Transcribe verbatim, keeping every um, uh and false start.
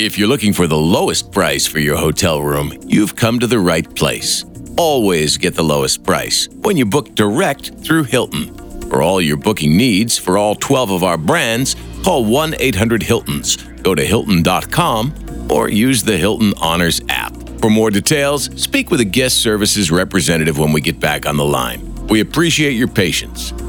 If you're looking for the lowest price for your hotel room, you've come to the right place. Always get the lowest price when you book direct through Hilton. For all your booking needs for all twelve of our brands, call one eight hundred Hiltons, go to Hilton dot com, or use the Hilton Honors app. For more details, speak with a guest services representative when we get back on the line. We appreciate your patience.